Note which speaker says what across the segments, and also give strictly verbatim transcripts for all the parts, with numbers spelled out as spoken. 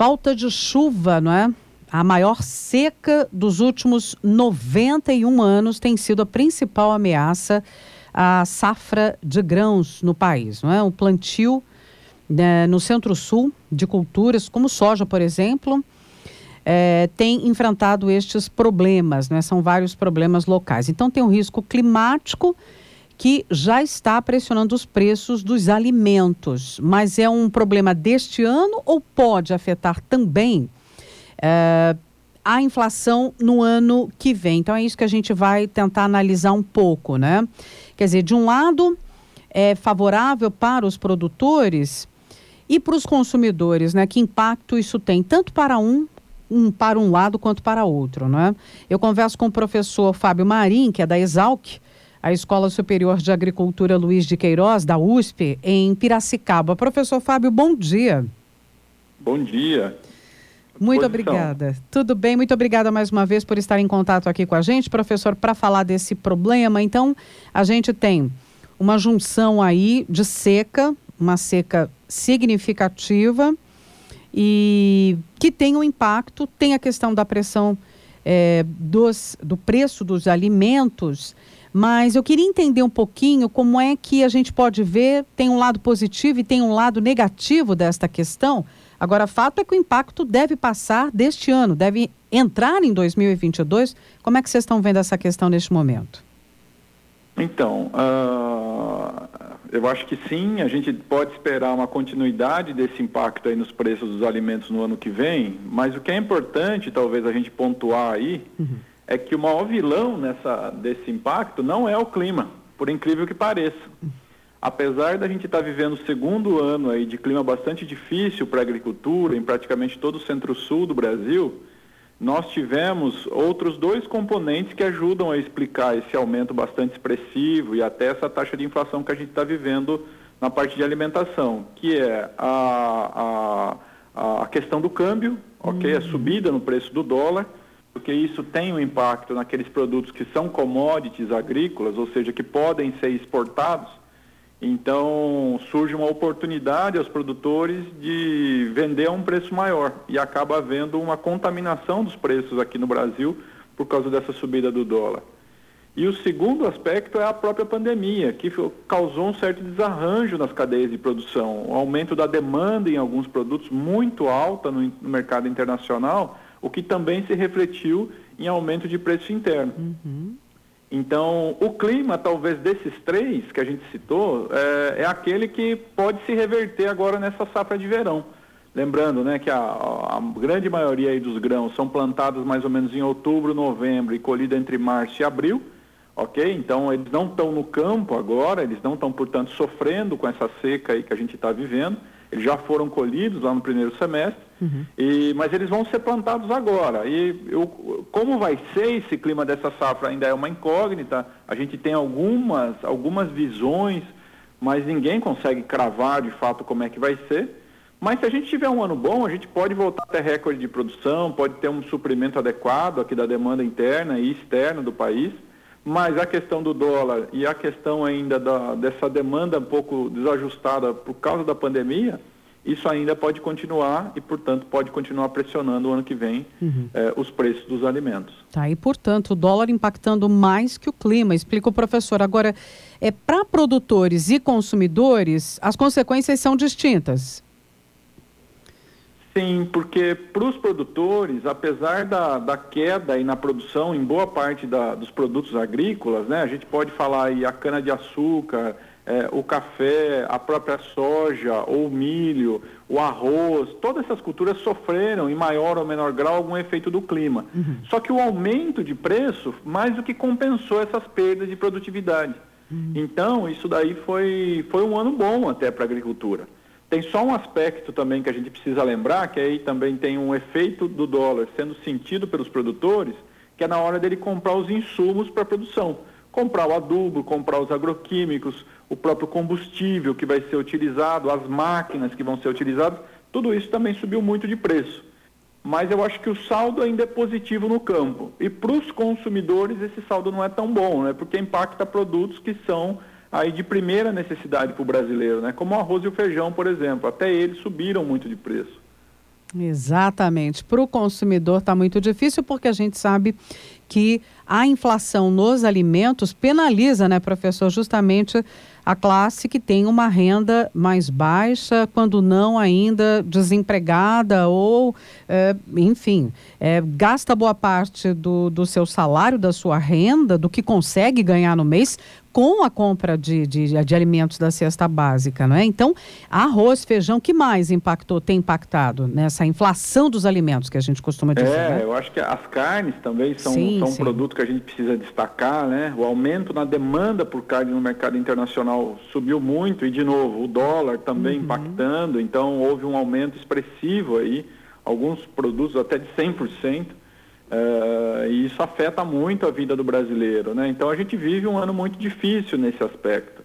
Speaker 1: falta de chuva, não é? A maior seca dos últimos noventa e um anos tem sido a principal ameaça à safra de grãos no país, não é? O plantio né, no Centro-Sul de culturas, como soja, por exemplo, é, tem enfrentado estes problemas, né? São vários problemas locais. Então tem um risco climático que já está pressionando os preços dos alimentos. Mas é um problema deste ano ou pode afetar também é, a inflação no ano que vem? Então é isso que a gente vai tentar analisar um pouco, né? Quer dizer, de um lado é favorável para os produtores e para os consumidores, né? Que impacto isso tem, tanto para um, um para um lado quanto para outro, né? Eu converso com o professor Fábio Marim, que é da Exalc, a Escola Superior de Agricultura Luiz de Queiroz, da U S P, em Piracicaba. Professor Fábio, bom dia.
Speaker 2: Bom dia.
Speaker 1: Muito obrigada. Tudo bem, muito obrigada mais uma vez por estar em contato aqui com a gente, professor, para falar desse problema. Então, a gente tem uma junção aí de seca, uma seca significativa e que tem um impacto, tem a questão da pressão é, dos, do preço dos alimentos, mas eu queria entender um pouquinho como é que a gente pode ver, tem um lado positivo e tem um lado negativo desta questão. Agora, fato é que o impacto deve passar deste ano, deve entrar em dois mil e vinte e dois. Como é que vocês estão vendo essa questão neste momento?
Speaker 2: Então, uh, eu acho que sim, a gente pode esperar uma continuidade desse impacto aí nos preços dos alimentos no ano que vem, mas o que é importante, talvez, a gente pontuar aí, uhum. é que o maior vilão nessa, desse impacto não é o clima, por incrível que pareça. Uhum. Apesar da gente estar vivendo o segundo ano aí de clima bastante difícil para a agricultura, em praticamente todo o centro-sul do Brasil, nós tivemos outros dois componentes que ajudam a explicar esse aumento bastante expressivo e até essa taxa de inflação que a gente está vivendo na parte de alimentação, que é a, a, a questão do câmbio, ok? A subida no preço do dólar, porque isso tem um impacto naqueles produtos que são commodities agrícolas, ou seja, que podem ser exportados. Então, surge uma oportunidade aos produtores de vender a um preço maior e acaba havendo uma contaminação dos preços aqui no Brasil por causa dessa subida do dólar. E o segundo aspecto é a própria pandemia, que causou um certo desarranjo nas cadeias de produção, o aumento da demanda em alguns produtos muito alta no, no mercado internacional, o que também se refletiu em aumento de preço interno. Uhum. Então, o clima, talvez, desses três que a gente citou, é, é aquele que pode se reverter agora nessa safra de verão. Lembrando, né, que a, a grande maioria aí dos grãos são plantados mais ou menos em outubro, novembro e colhida entre março e abril, ok? Então, eles não estão no campo agora, eles não estão, portanto, sofrendo com essa seca aí que a gente está vivendo. Eles já foram colhidos lá no primeiro semestre, uhum. e, mas eles vão ser plantados agora. E eu, como vai ser esse clima dessa safra ainda é uma incógnita. A gente tem algumas, algumas visões, mas ninguém consegue cravar de fato como é que vai ser. Mas se a gente tiver um ano bom, a gente pode voltar a ter recorde de produção, pode ter um suprimento adequado aqui da demanda interna e externa do país. Mas a questão do dólar e a questão ainda da, dessa demanda um pouco desajustada por causa da pandemia, isso ainda pode continuar e, portanto, pode continuar pressionando o ano que vem uhum. eh, os preços dos alimentos.
Speaker 1: Tá, e, portanto, o dólar impactando mais que o clima, explica o professor. Agora, é, para produtores e consumidores, as consequências são distintas.
Speaker 2: Sim, porque para os produtores, apesar da, da queda aí na produção em boa parte da, dos produtos agrícolas, né, a gente pode falar aí a cana-de-açúcar, é, o café, a própria soja, ou o milho, o arroz, todas essas culturas sofreram em maior ou menor grau algum efeito do clima. Uhum. Só que o aumento de preço mais do que compensou essas perdas de produtividade. Uhum. Então, isso daí foi, foi um ano bom até para a agricultura. Tem só um aspecto também que a gente precisa lembrar, que aí também tem um efeito do dólar sendo sentido pelos produtores, que é na hora dele comprar os insumos para a produção. Comprar o adubo, comprar os agroquímicos, o próprio combustível que vai ser utilizado, as máquinas que vão ser utilizadas, tudo isso também subiu muito de preço. Mas eu acho que o saldo ainda é positivo no campo. E para os consumidores esse saldo não é tão bom, né? Porque impacta produtos que são aí de primeira necessidade para o brasileiro, né? Como o arroz e o feijão, por exemplo. Até eles subiram muito de preço.
Speaker 1: Exatamente. Para o consumidor está muito difícil, porque a gente sabe que a inflação nos alimentos penaliza, né, professor, justamente a classe que tem uma renda mais baixa, quando não ainda desempregada ou, é, enfim, é, gasta boa parte do, do seu salário, da sua renda, do que consegue ganhar no mês, com a compra de, de, de alimentos da cesta básica, não é? Então, arroz, feijão, que mais impactou, tem impactado nessa inflação dos alimentos que a gente costuma dizer?
Speaker 2: É,
Speaker 1: né?
Speaker 2: eu acho que as carnes também são,
Speaker 1: sim,
Speaker 2: são um
Speaker 1: sim.
Speaker 2: produto que a gente precisa destacar, né? O aumento na demanda por carne no mercado internacional subiu muito e, de novo, o dólar também uhum. impactando, então houve um aumento expressivo aí, alguns produtos até de cem por cento. Uh, e isso afeta muito a vida do brasileiro, né? Então a gente vive um ano muito difícil nesse aspecto.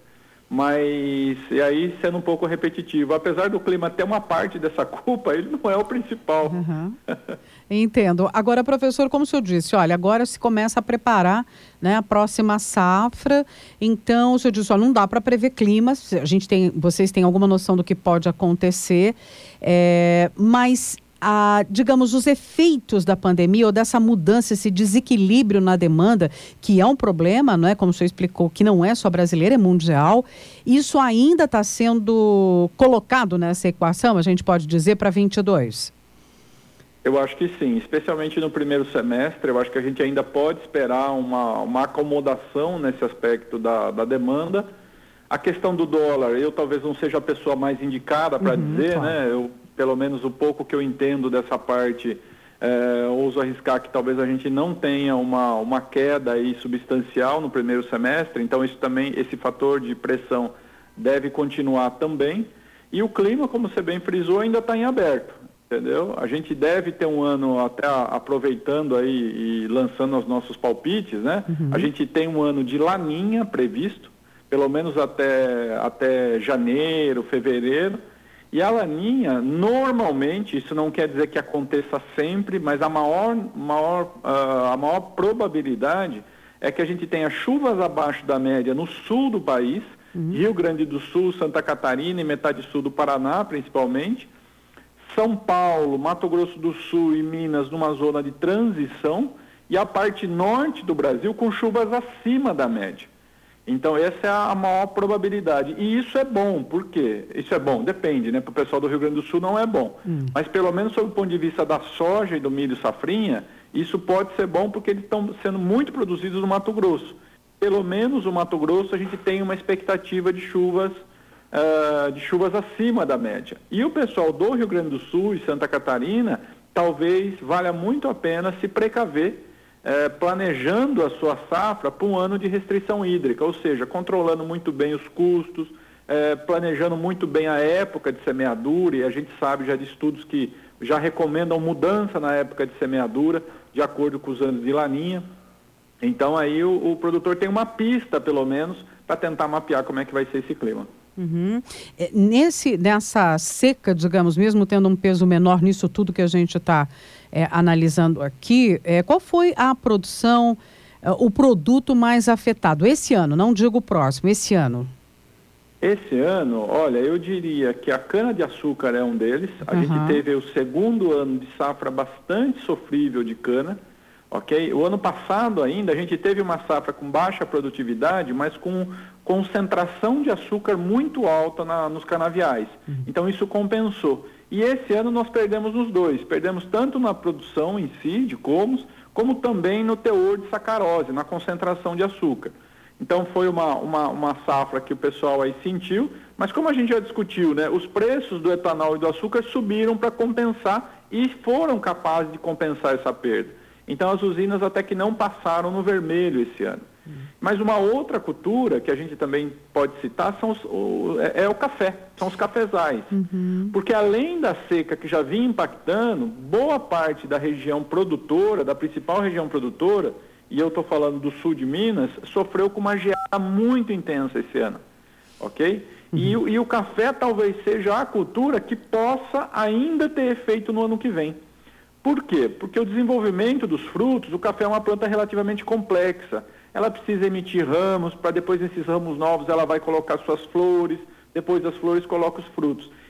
Speaker 2: Mas, e aí sendo um pouco repetitivo, apesar do clima ter uma parte dessa culpa, ele não é o principal.
Speaker 1: Uhum. Entendo. Agora, professor, como o senhor disse, olha, agora se começa a preparar, né, a próxima safra, então o senhor disse, olha, não dá para prever clima, a gente tem, vocês têm alguma noção do que pode acontecer, é, mas... A, digamos, os efeitos da pandemia ou dessa mudança, esse desequilíbrio na demanda, que é um problema, não é? Como o senhor explicou, que não é só brasileiro, é mundial, isso ainda está sendo colocado nessa equação, a gente pode dizer, para vinte e dois?
Speaker 2: Eu acho que sim, especialmente no primeiro semestre, eu acho que a gente ainda pode esperar uma, uma acomodação nesse aspecto da, da demanda. A questão do dólar, eu talvez não seja a pessoa mais indicada para uhum, dizer, claro. né? Eu, pelo menos o pouco que eu entendo dessa parte, é, ouso arriscar que talvez a gente não tenha uma, uma queda aí substancial no primeiro semestre, então isso também, esse fator de pressão deve continuar também. E o clima, como você bem frisou, ainda está em aberto, entendeu? A gente deve ter um ano, até aproveitando aí e lançando os nossos palpites, né? Uhum. A gente tem um ano de laninha previsto, pelo menos até, até janeiro, fevereiro. E a laninha, normalmente, isso não quer dizer que aconteça sempre, mas a maior, maior, uh, a maior probabilidade é que a gente tenha chuvas abaixo da média no sul do país, uhum. Rio Grande do Sul, Santa Catarina e metade sul do Paraná, principalmente, São Paulo, Mato Grosso do Sul e Minas numa zona de transição, e a parte norte do Brasil com chuvas acima da média. Então, essa é a maior probabilidade. E isso é bom, por quê? Isso é bom, depende, né? Para o pessoal do Rio Grande do Sul não é bom. Hum. Mas, pelo menos, sob o ponto de vista da soja e do milho safrinha, isso pode ser bom porque eles estão sendo muito produzidos no Mato Grosso. Pelo menos o Mato Grosso, a gente tem uma expectativa de chuvas, uh, de chuvas acima da média. E o pessoal do Rio Grande do Sul e Santa Catarina, talvez valha muito a pena se precaver, É, planejando a sua safra para um ano de restrição hídrica, ou seja, controlando muito bem os custos, é, planejando muito bem a época de semeadura, e a gente sabe já de estudos que já recomendam mudança na época de semeadura, de acordo com os anos de laninha. Então aí o, o produtor tem uma pista, pelo menos, para tentar mapear como é que vai ser esse clima.
Speaker 1: Uhum. É, nesse, nessa seca, digamos, mesmo tendo um peso menor nisso tudo que a gente está é, analisando aqui, é, qual foi a produção, é, o produto mais afetado esse ano? Não digo o próximo, esse ano.
Speaker 2: Esse ano, olha, eu diria que a cana-de-açúcar é um deles. A uhum. gente teve o segundo ano de safra bastante sofrível de cana. Ok? O ano passado ainda a gente teve uma safra com baixa produtividade, mas com concentração de açúcar muito alta na, nos canaviais. Uhum. Então isso compensou. E esse ano nós perdemos nos dois. Perdemos tanto na produção em si, de comos, como também no teor de sacarose, na concentração de açúcar. Então foi uma, uma, uma safra que o pessoal aí sentiu, mas como a gente já discutiu, né, os preços do etanol e do açúcar subiram para compensar e foram capazes de compensar essa perda. Então as usinas até que não passaram no vermelho esse ano. Uhum. Mas uma outra cultura que a gente também pode citar são os, o, é, é o café, são os cafezais. Uhum. Porque além da seca que já vinha impactando, boa parte da região produtora, da principal região produtora, e eu estou falando do sul de Minas, sofreu com uma geada muito intensa esse ano. Ok? Uhum. E, e o café talvez seja a cultura que possa ainda ter efeito no ano que vem. Por quê? Porque o desenvolvimento dos frutos, o café é uma planta relativamente complexa. Ela precisa emitir ramos, para depois nesses ramos novos ela vai colocar suas flores, depois das flores coloca os frutos.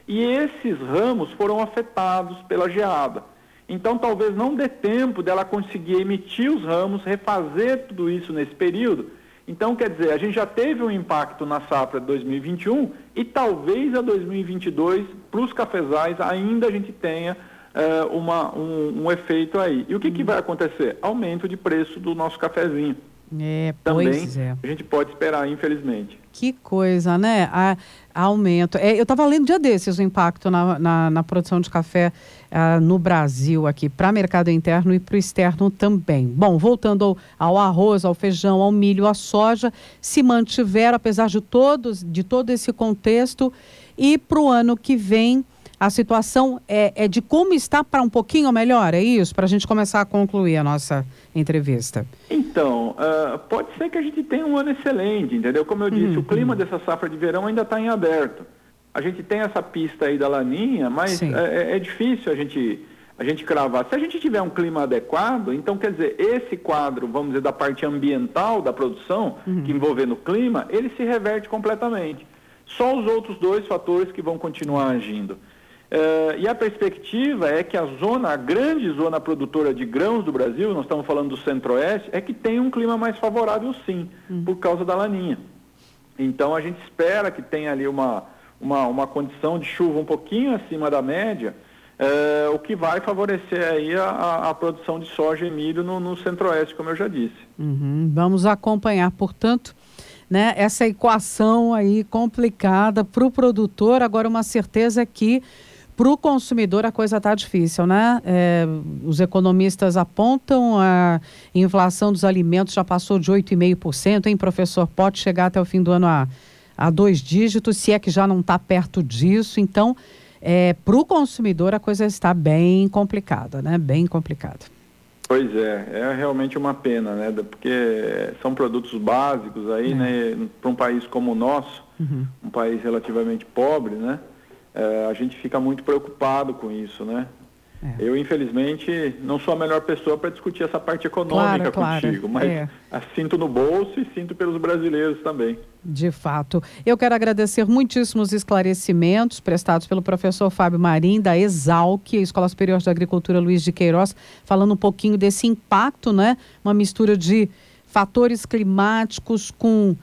Speaker 2: E esses ramos foram afetados pela geada. Então, talvez não dê tempo dela conseguir emitir os ramos, refazer tudo isso nesse período. Então, quer dizer, a gente já teve um impacto na safra de dois mil e vinte e um e talvez a dois mil e vinte e dois, para os cafezais, ainda a gente tenha uh, uma, um, um efeito aí. E o que, que vai acontecer? Aumento de preço do nosso cafezinho.
Speaker 1: É,
Speaker 2: Também
Speaker 1: pois é.
Speaker 2: A gente pode esperar, infelizmente.
Speaker 1: Que coisa, né? A, aumento. É, eu estava lendo dia desses o impacto na, na, na produção de café uh, no Brasil aqui, para mercado interno e para o externo também. Bom, voltando ao, ao arroz, ao feijão, ao milho, à soja, se mantiveram, apesar de, todos, de todo esse contexto, e para o ano que vem a situação é, é de como está para um pouquinho melhor, é isso? Para a gente começar a concluir a nossa entrevista.
Speaker 2: Então, uh, pode ser que a gente tenha um ano excelente, entendeu? Como eu disse, uhum. o clima dessa safra de verão ainda está em aberto. A gente tem essa pista aí da laninha, mas é, é difícil a gente, a gente cravar. Se a gente tiver um clima adequado, então quer dizer, esse quadro, vamos dizer, da parte ambiental da produção, uhum. que envolvendo o clima, ele se reverte completamente. Só os outros dois fatores que vão continuar agindo. Uh, e a perspectiva é que a zona, a grande zona produtora de grãos do Brasil, nós estamos falando do centro-oeste, é que tem um clima mais favorável sim, hum. por causa da laninha. Então a gente espera que tenha ali uma, uma, uma condição de chuva um pouquinho acima da média, uh, o que vai favorecer aí a, a, a produção de soja e milho no, no centro-oeste, como eu já disse.
Speaker 1: Uhum. Vamos acompanhar, portanto, né, essa equação aí complicada para o produtor. Agora, uma certeza é que para o consumidor a coisa está difícil, né? É, os economistas apontam a inflação dos alimentos já passou de oito vírgula cinco por cento, hein, professor? Pode chegar até o fim do ano a, a dois dígitos, se é que já não está perto disso. Então, é, para o consumidor a coisa está bem complicada, né? Bem complicada.
Speaker 2: Pois é, é realmente uma pena, né? Porque são produtos básicos aí, é. né? Para um país como o nosso, uhum. um país relativamente pobre, né? É, a gente fica muito preocupado com isso, né? É. Eu, infelizmente, não sou a melhor pessoa para discutir essa parte econômica claro, contigo, claro. mas é. sinto no bolso e sinto pelos brasileiros também.
Speaker 1: De fato. Eu quero agradecer muitíssimos esclarecimentos prestados pelo professor Fábio Marim, da Exalc, Escola Superior de Agricultura Luiz de Queiroz, falando um pouquinho desse impacto, né? Uma mistura de fatores climáticos com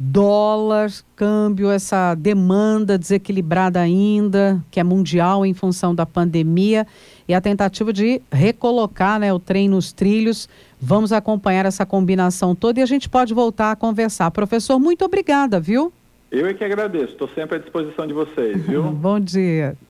Speaker 1: dólar, câmbio, essa demanda desequilibrada ainda, que é mundial em função da pandemia, e a tentativa de recolocar, né, o trem nos trilhos. Vamos acompanhar essa combinação toda e a gente pode voltar a conversar. Professor, muito obrigada, viu?
Speaker 2: Eu é que agradeço, estou sempre à disposição de vocês, viu?
Speaker 1: Bom dia.